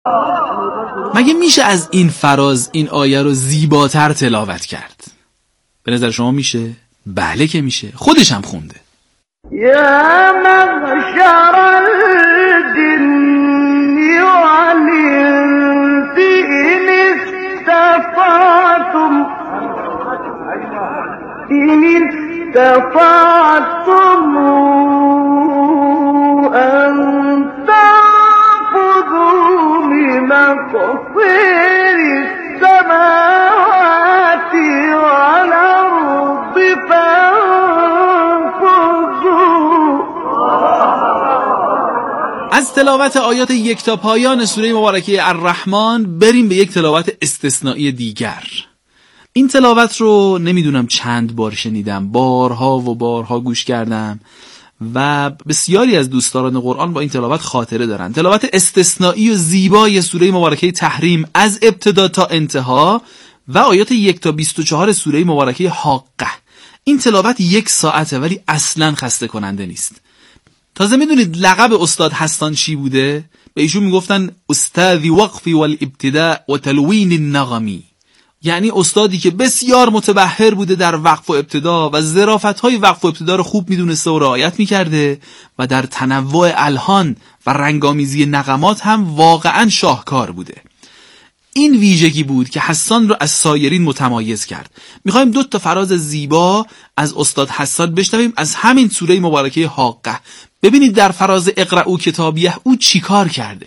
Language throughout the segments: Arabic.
مگه میشه از این فراز این آیه رو زیباتر تلاوت کرد؟ به نظر شما میشه؟ بله که میشه. خودش هم خونده. یا معشر الجن والانس ان استطعتم ان تنفذوا من أقطار السماوات والأرض فانفذوا. از تلاوت آیات یک تا پایان سوره مبارکه الرحمن بریم به یک تلاوت استثنایی دیگر. این تلاوت رو نمیدونم چند بار شنیدم، بارها و بارها گوش کردم و بسیاری از دوستداران قرآن با این تلاوت خاطره دارن. تلاوت استثنایی و زیبای سوره مبارکه تحریم از ابتدا تا انتها و آیات 1 تا 24 سوره مبارکه حاقه. این تلاوت 1 ساعته ولی اصلا خسته کننده نیست. تازه میدونید لقب استاد حسان چی بوده؟ به ایشون میگفتن استاذی وقفی والابتداء و تلوین النغمی، یعنی استادی که بسیار متبحر بوده در وقف و ابتدا و ظرافت‌های وقف و ابتدا رو خوب میدونسته و رعایت میکرده و در تنوع الحان و رنگامیزی نغمات هم واقعا شاهکار بوده. این ویژگی بود که حسان رو از سایرین متمایز کرد. میخوایم 2 تا فراز زیبا از استاد حسان بشنویم از همین سوره مبارکه حاقه. ببینید در فراز اقرأوا کتابیه او چی کار کرده.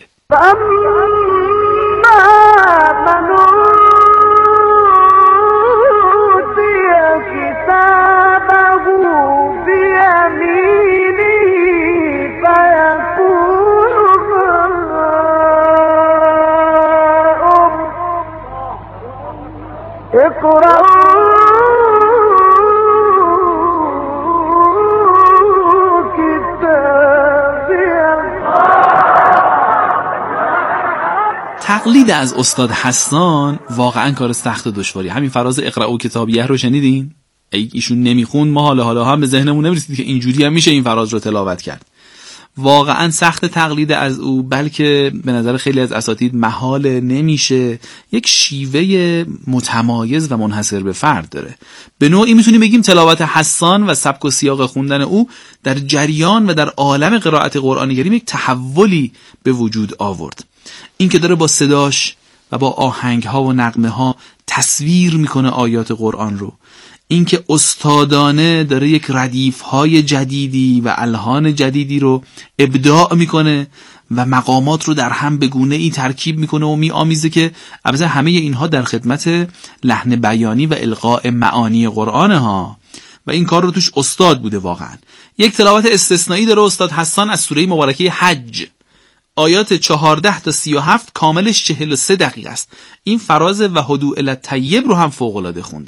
تقلید از استاد حسان واقعا کار سخت و دشواری. همین فراز اقرأوا کتابیه رو شنیدین؟ ایشون نمیخوند ما حالا هم به ذهنمون نمیرسید که اینجوری هم میشه این فراز رو تلاوت کرد. واقعا سخت تقلید از او، بلکه به نظر خیلی از اساتید محال نمیشه. یک شیوه متمایز و منحصر به فرد داره. به نوعی میتونیم بگیم تلاوت حسان و سبک و سیاق خوندن او در جریان و در عالم قرائت قرآن کریم یک تحولی به وجود آورد. این که داره با صداش و با آهنگ‌ها و نغمه‌ها تصویر میکنه آیات قرآن رو، این که استادانه داره یک ردیف‌های جدیدی و الحان جدیدی رو ابداع میکنه و مقامات رو در هم به گونه‌ای ترکیب میکنه و میآمیزه که البته همه اینها در خدمت لحن بیانی و القاء معانی قرآنه ها و این کار رو توش استاد بوده. واقعا یک تلاوت استثنایی داره استاد حسان از سوره مبارکه حج، آیات 14 تا 37 کاملش 43 دقیقه است. این فراز و هدوء الی الطیب رو هم فوق‌العاده خونده.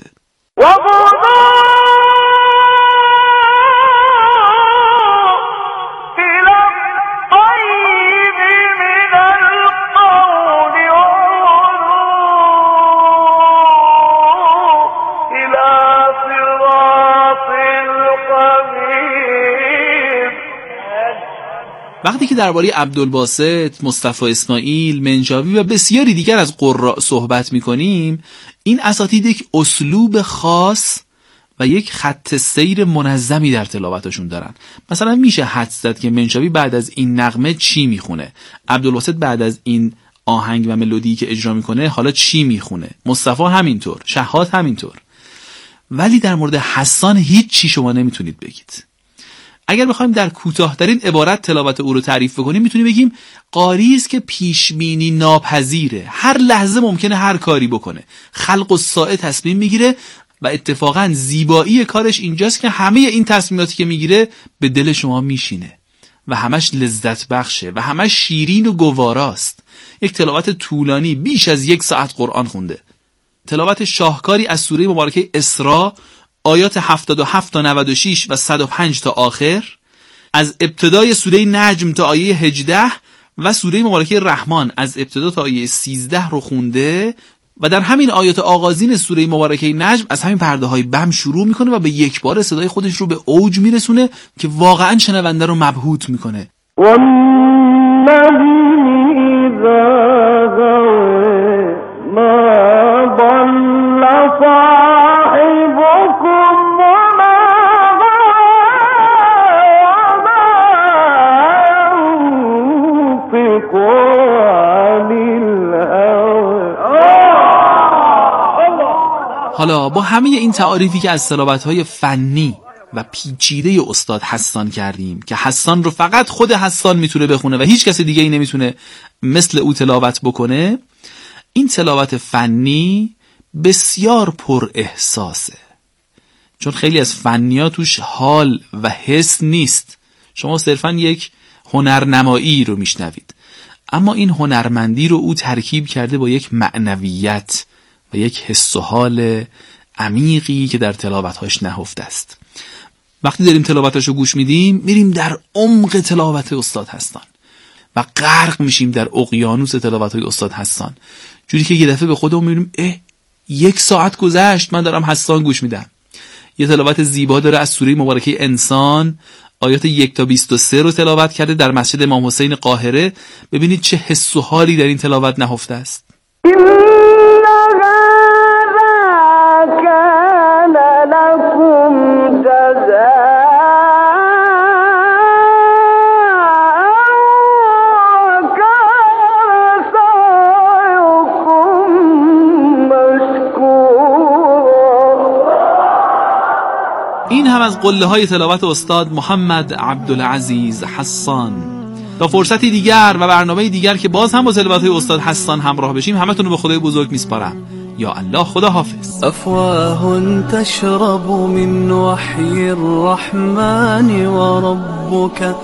وقتی که درباره عبدالباسط، مصطفی اسماعیل، منشاوی و بسیاری دیگر از قراء صحبت می‌کنیم، این اساتید یک اسلوب خاص و یک خط سیر منظمی در تلاوتشون دارن. مثلا میشه حدس زد که منشاوی بعد از این نغمه چی میخونه، عبدالباسط بعد از این آهنگ و ملودی که اجرا میکنه حالا چی میخونه، مصطفی همینطور، شهاد همینطور. ولی در مورد حسان هیچ چی شما نمیتونید بگید. اگر بخوایم در کوتاه‌ترین عبارت تلاوت او رو تعریف کنیم میتونیم بگیم قاری است که پیشبینی ناپذیره، هر لحظه ممکنه هر کاری بکنه، خلق الساعه تصمیم میگیره و اتفاقا زیبایی کارش اینجاست که همه این تصمیماتی که میگیره به دل شما میشینه و همش لذت بخشه و همش شیرین و گواراست. یک تلاوت طولانی بیش از 1 ساعت قرآن خونده. تلاوت شاهکاری از سوره مبارکه اسراء، آیات 77 تا 96 و 105 تا آخر، از ابتدای سوره نجم تا آیه 18 و سوره مبارکه رحمان از ابتدا تا آیه 13 رو خونده و در همین آیات آغازین سوره مبارکه نجم از همین پرده های بم شروع میکنه و به یک بار صدای خودش رو به اوج میرسونه که واقعا شنونده رو مبهوت میکنه. حالا با همه این تعاریفی که از تلاوت‌های فنی و پیچیده استاد حسان کردیم که حسان رو فقط خود حسان میتونه بخونه و هیچ کس دیگه ای نمیتونه مثل او تلاوت بکنه، این تلاوت فنی بسیار پر احساسه، چون خیلی از فنی‌ها توش حال و حس نیست. شما صرفاً یک هنرنمایی رو میشنوید، اما این هنرمندی رو او ترکیب کرده با یک معنویت و یک حس و حال عمیقی که در تلاوت‌هاش نهفته است. وقتی داریم تلاوتاشو گوش میدیم میریم در عمق تلاوت استاد حسان و غرق میشیم در اقیانوس تلاوت‌های استاد حسان، جوری که یه دفعه به خودمون میبینیم 1 ساعت گذشت من دارم حسان گوش میدم. یه تلاوت زیبا داره از سوره مبارکه انسان، آیات 1 تا 23 رو تلاوت کرده در مسجد امام حسین قاهره. ببینید چه حس و حالی در این تلاوت نهفته است. این هم از قله های تلاوت استاد محمد عبدالعزیز حسان. تا فرصتی دیگر و برنامه دیگر که باز هم با تلاوت های استاد حسان همراه بشیم، همتون رو به خدای بزرگ میسپارم. یا الله، خدا حافظ. أفواه تشرب من وحي الرحمن وربك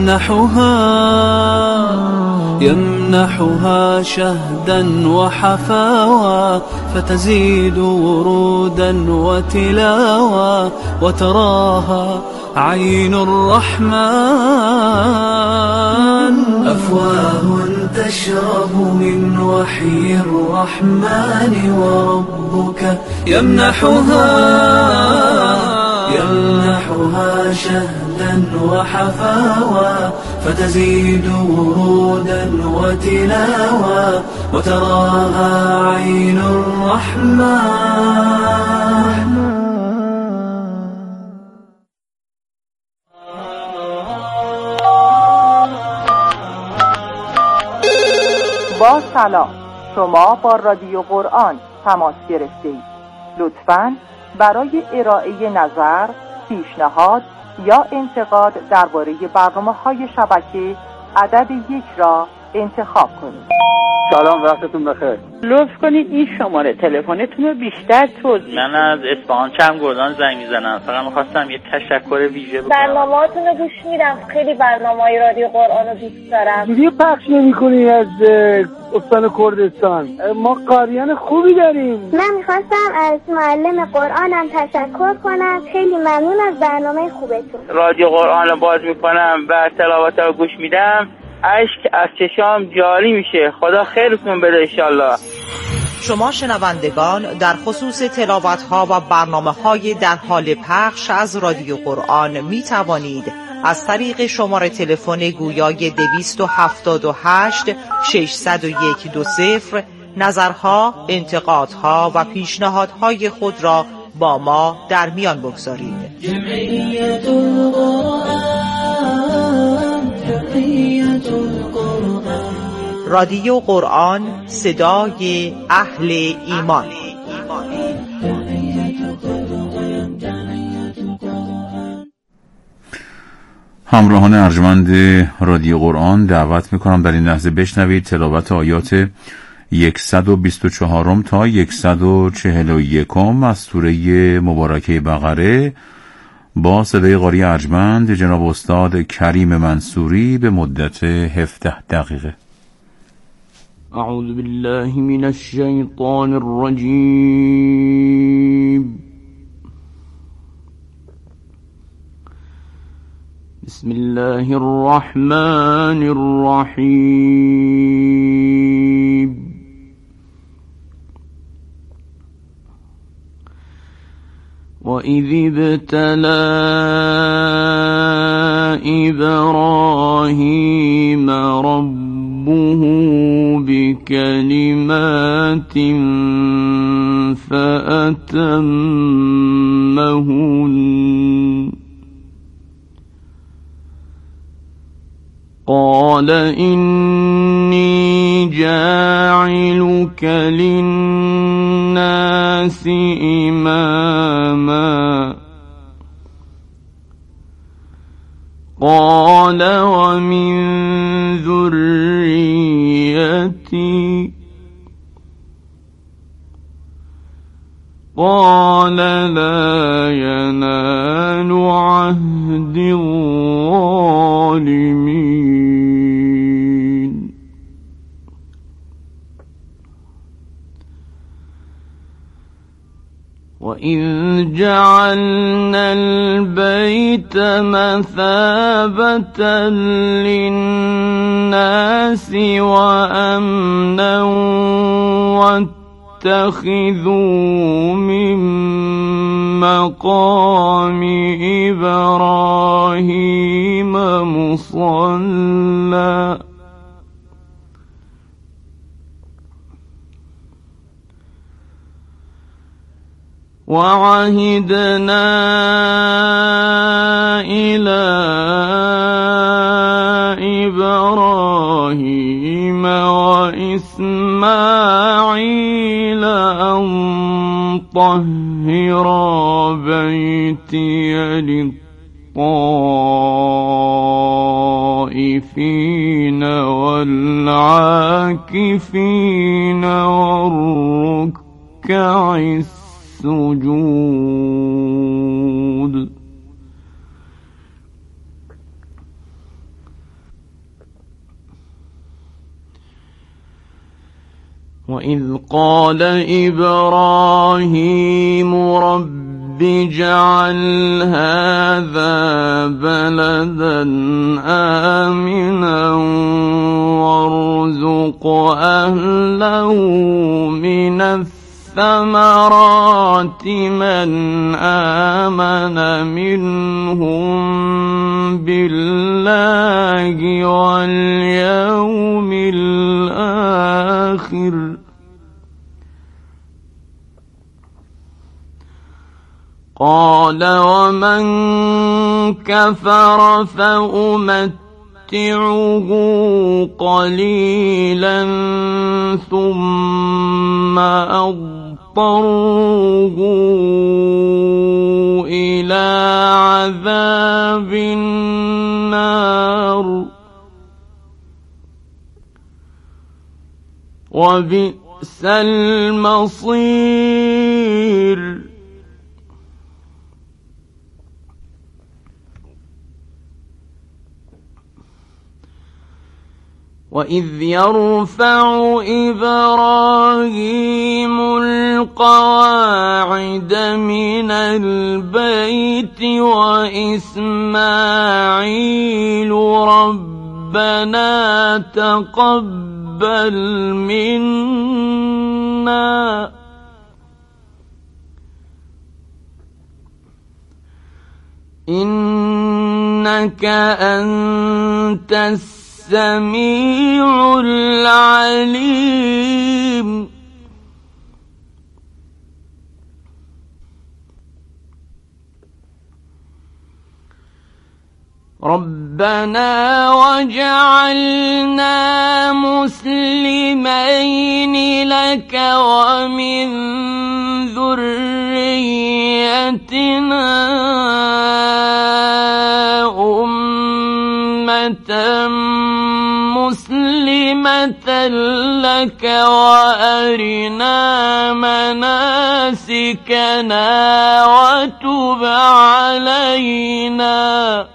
يمنحها شهدا وحفاوى فتزيد ورودا وتلاوى وتراها عين الرحمن. أفواه تشرب من وحي الرحمن وربك يمنحها شهدا وحفاوى فتزيد ورودا وتلاوى وتراها عين الرحمن. با سلام، شما با رادیو قرآن تماس گرفتید. لطفاً برای ارائه نظر، پیشنهاد یا انتقاد درباره برنامه‌های شبکه عدد 1 را انتخاب کنید. سلام، وقتتون بخیر. لطف کنید این شماره تلفنتون رو بیشتر توضیح. من از اصفهان گردان زنگ میزنم. فقط می‌خواستم یه تشکر ویژه بکنم. برنامه‌هاتون رو گوش میدم، خیلی برنامه‌های رادیو قرآن رو دوست دارم. ویدیو پخش نمی‌کنی از استان کردستان؟ ما قاریان خوبی داریم. من می‌خواستم از معلم قرآنم تشکر کنم، خیلی ممنون از برنامه خوبتون. رادیو قرآن رو باز میکنم و تلاوت رو گوش میدم، اشک از چشام جاری میشه. خدا خیرتون بده انشالله. شما شنوندگان در خصوص تلاوت‌ها و برنامه‌های در حال پخش از رادیو قرآن می توانید از طریق شماره تلفن گویای 278 601 20 نظرها، انتقادها و پیشنهادهای خود را با ما در میان بگذارید. جمعیت القرآن رادیو قرآن، صدای اهل ایمان. همراهان ارجمند رادیو قرآن دعوت میکنم در این لحظه بشنوید تلاوت آیات 124 تا 141 از سوره مبارکه بقره با صدای قاری ارجمند جناب استاد کریم منصوری به مدت 17 دقیقه. أعوذ بالله من الشيطان الرجيم. بسم الله الرحمن الرحيم. وإذ ابتلى إبراهيم ربه بكلمات فأتمهن قال إني جاعلك للناس الناس إماما قال ومن ذريتي قال لا ينال عهد الظالمين وإذ جعلنا البيت مثابة للناس وأمنا واتخذوا من مقام إبراهيم مصلى وعهدنا إلى إبراهيم وإسماعيل أن طهرا بيتي للطائفين والعاكفين والركع السجود وإذ قال إبراهيم رب اجعل هذا بلدا آمنا وارزق أهله من الثمرات من آمن منهم بالله واليوم الآخر قال ومن كفر فأمتعه قليلا ثم أضطره إلى عذاب النار وبئس المصير وإذ يرفع إبراهيم القواعد من البيت وإسماعيل ربنا تقبل منا إنك أنت السميع العليم ربنا وجعلنا مسلمين لك ومن ذريتنا أمة مسلمة لك وأرنا مناسكنا وتب علينا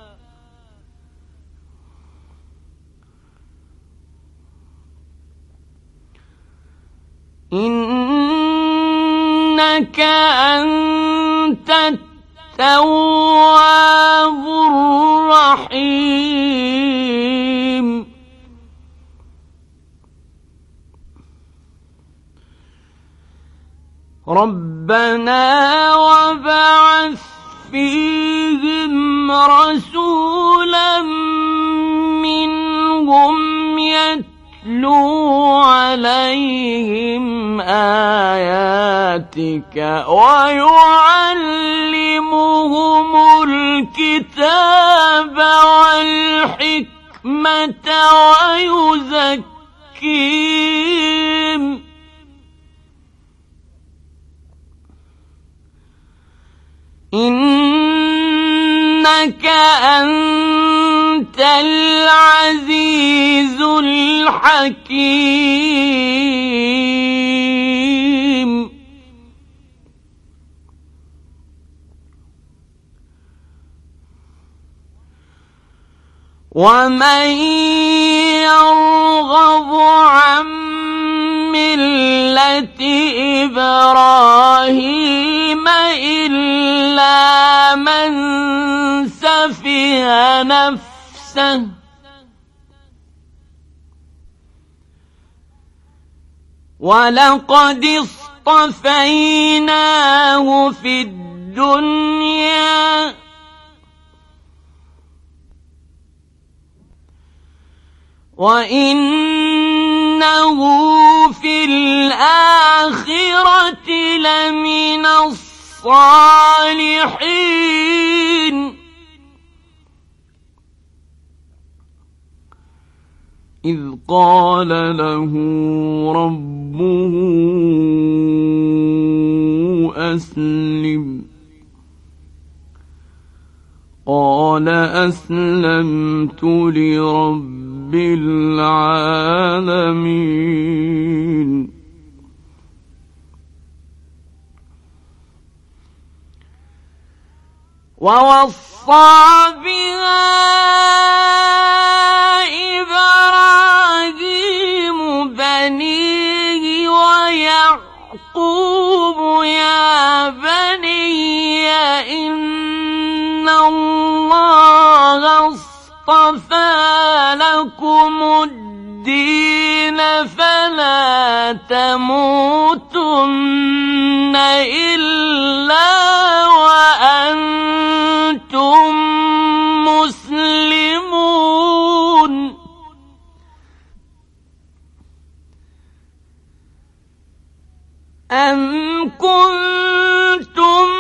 إنك أنت التواب الرحيم ربنا وابعث فيهم رسولا منهم يتلو عليهم آياتك ويعلمهم الكتاب والحكمة ويزكيهم إنك أنت العزيز الحكيم. ومن يرغب عن ملة إبراهيم إلا من سفه نفسه ولقد اصطفيناه في الدنيا وإنه في الآخرة لمن الصالحين. إذ قال له ربه أسلم قال أسلمت لرب العالمين. ووصى بها إبراهيم بنيه ويعقوب يا بني إن الله اصطفى لكم الدين فلا تموتن إلا وأنتم مسلمون. أم كنتم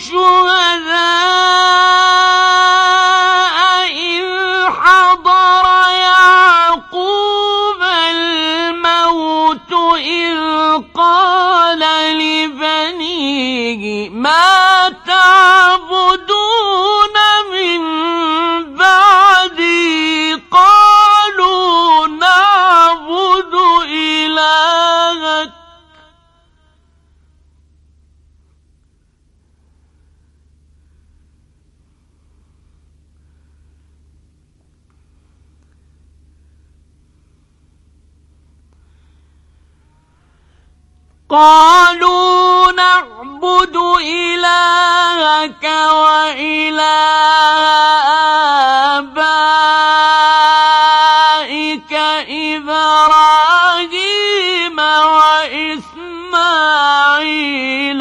شهداء إذ حضر يعقوب الموت إذ قال لبنيه ما تعبدون من بعدي قالوا نعبد إلهك وإله آبائك إبراهيم وإسماعيل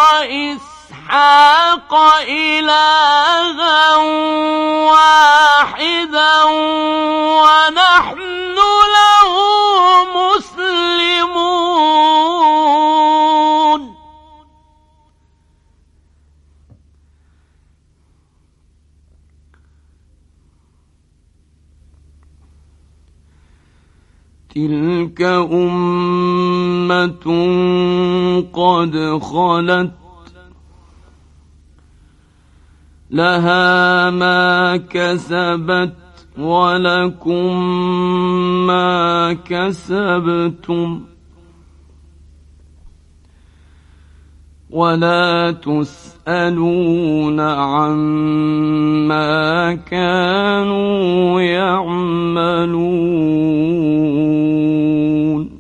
وإسحاق إلها واحدا ونحن له مسلمون. تلك أمة قد خلت لها ما كسبت ولكم ما كسبتم ولا تسألون عما كانوا يعملون.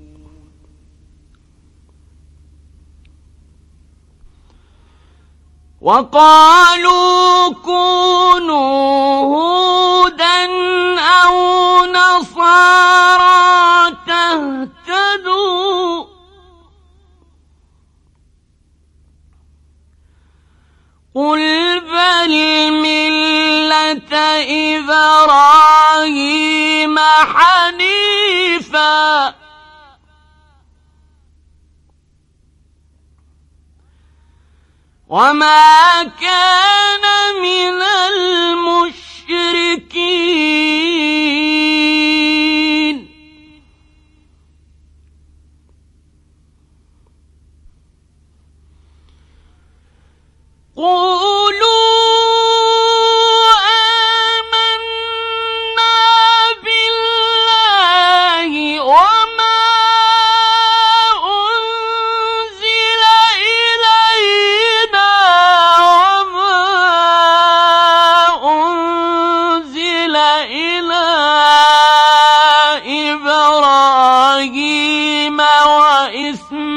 وقالوا كونوا هودا أو نصارى تهتدوا قل بل ملة إبراهيم حنيفا وما كان من المشركين. قولوا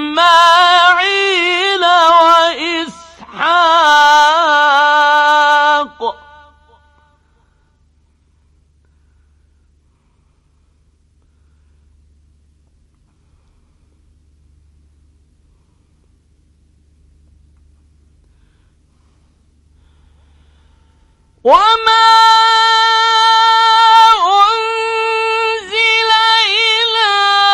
وإسماعيل وإسحاق وما أنزل إلى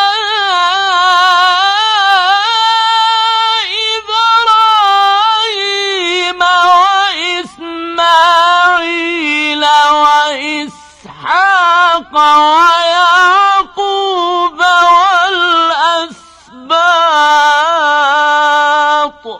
إبراهيم وإسماعيل وإسحاق ويعقوب والأسباط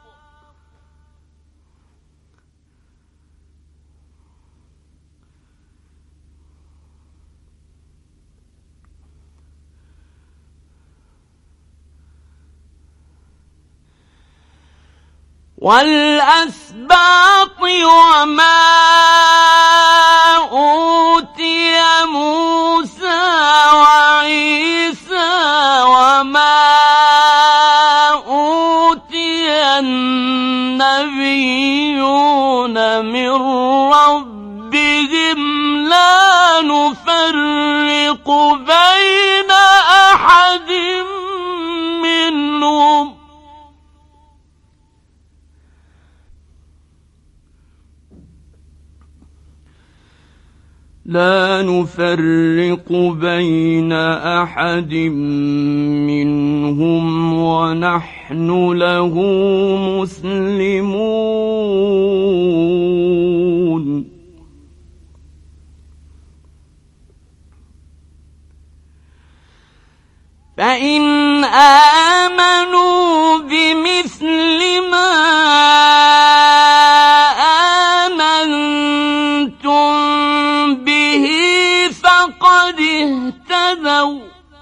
وما أوتي موسى وعيسى وما أوتي النبيون من ربهم لا نفرق بين أحد منهم ونحن له مسلمون فإن آمنوا بمثل ما آمنتم به فقد اهتدوا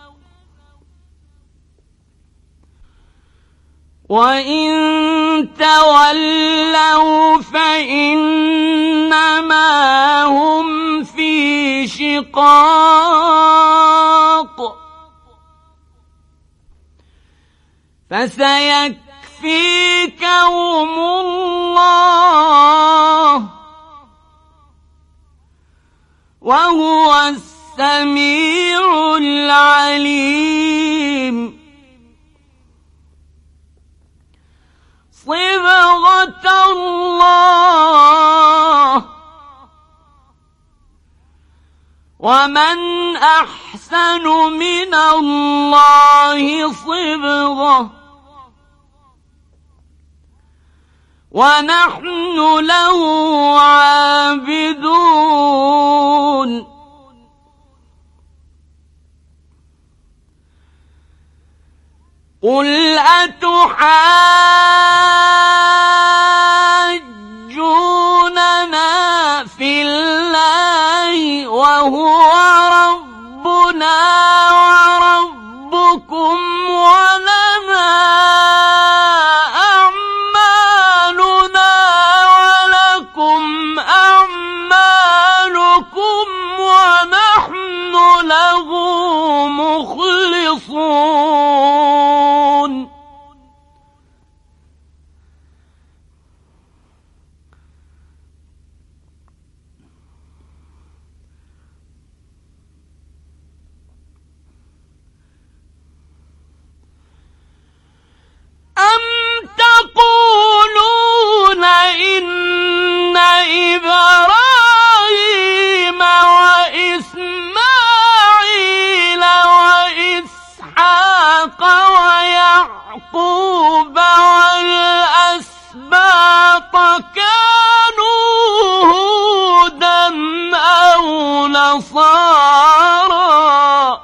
وإن تولوا فإنما هم في شقاق فسيكفيكهم الله وهو السميع العليم صبغة الله ومن أحسن من الله صبغة ونحن له عابدون قل أتحاجوننا في الله وهو ربنا وربكم ولنا أعمالنا ولكم أعمالكم ونحن له مخلصون أم تقولون إن إبراهيم وإسماعيل وإسحاق ويعقوب والأسباط كانوا هودا أو نصارى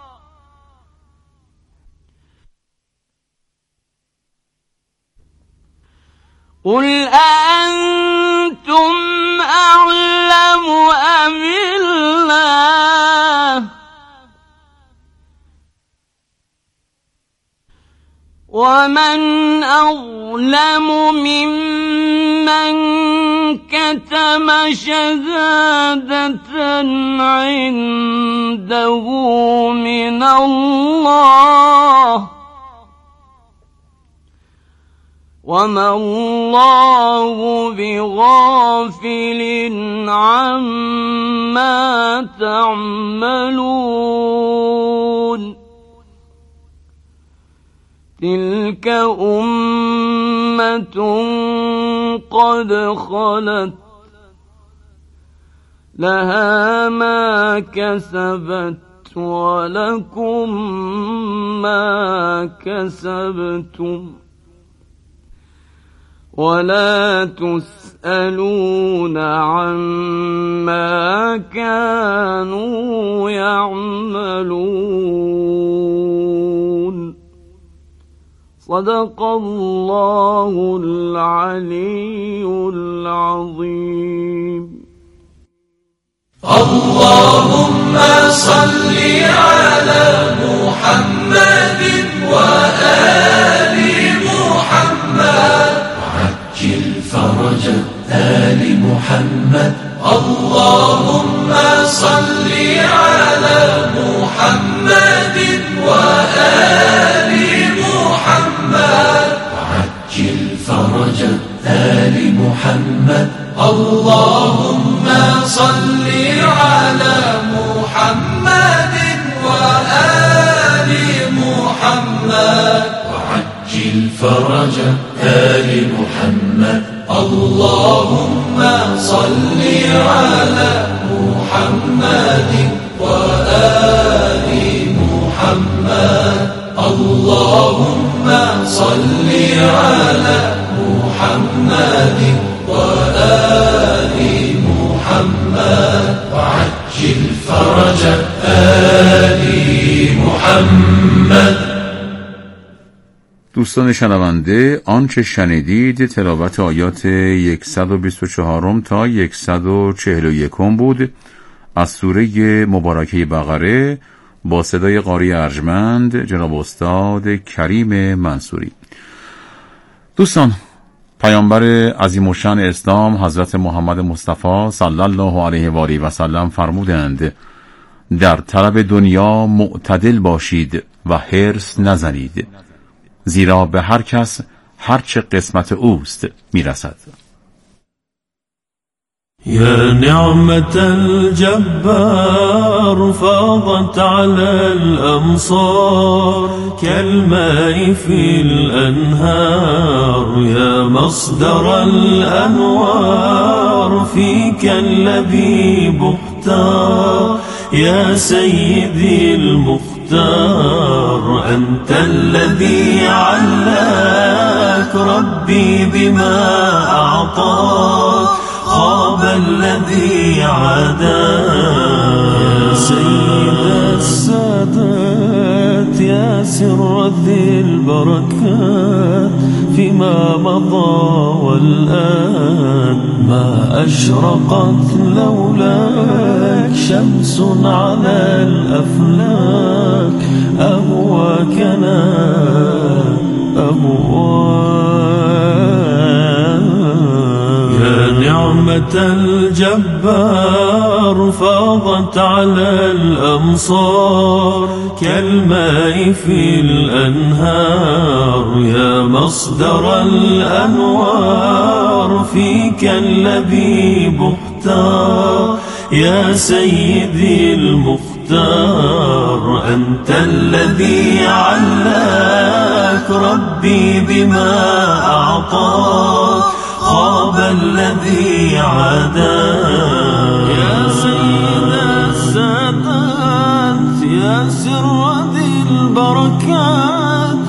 قل أأنتم أعلم أم الله ومن أظلم ممن كتم شهادة عنده من الله وما الله بغافل عما تعملون تلك أمة قد خلت لها ما كسبت ولكم ما كسبتم ولا تسألون عما كانوا يعملون صدق الله العلي العظيم. اللهم صل على محمد وآل محمد وعجل فرج آل محمد. اللهم صل على محمد وآل محمد وعجل فرج آل محمد. اللهم صل على محمد وآل محمد وعجل فرج آل محمد. اللهم صل على محمد وآل محمد. اللهم صل على محمد وآل محمد وعجل فرج آل محمد. دوستان شنونده، آنچه شنیدید تلاوت آیات 124 تا 141 بود از سوره مبارکه بقره با صدای قاری ارجمند جناب استاد کریم منصوری. دوستان، پیامبر عظیم الشأن اسلام حضرت محمد مصطفی صلی الله علیه و آله و سلم فرمودند در طلب دنیا معتدل باشید و حرص نزنید، زیرا به هر کس هرچه قسمت اوست میرسد. يا نعمة الجبار فاضت على الأمصار كالماء في الأنهار يا مصدر الأنوار فيك اللبيب اختار يا سيدي المختار أنت الذي علاك ربي بما أعطاك خاب الذي عاداك يا سيد السادات يا سر ذي البركات فيما مضى والآن ما أشرقت لولاك شمس على الأفلاك أهواكنا نعمة الجبار فاضت على الأمصار كالماء في الأنهار يا مصدر الأنوار فيك اللبيب اختار يا سيدي المختار أنت الذي علاك ربي بما أعطاك خاب الذي عاداك يا سيد السادات يا سر